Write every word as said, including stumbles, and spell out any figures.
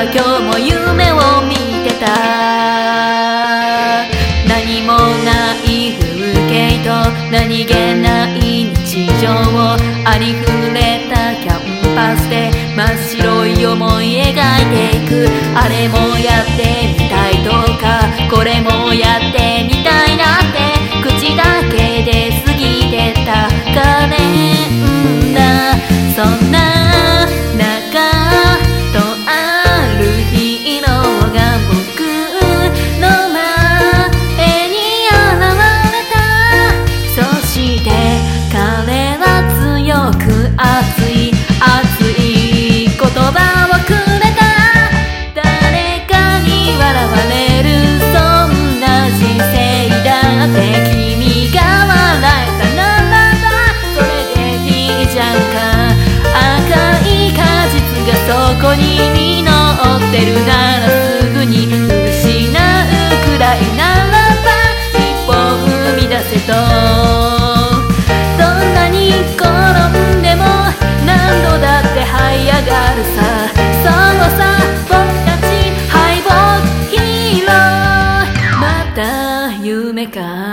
今日も夢を見てた。何もない風景と何気ない日常をありふれたキャンパスで真っ白い思い描いていく。あれもやってみたいとかこれもやってみたいなって口だけで過ぎてたかねんだ。そんな熱い熱い言葉をくれた。誰かに笑われるそんな人生だって君が笑えたならばそれでいいじゃんか。赤い果実がそこに実ってるならすぐに失うくらいならば一歩踏み出せと。どんなに転んでも何度だって這い上がるさ。そうさ僕たち敗北ヒーロー。また夢か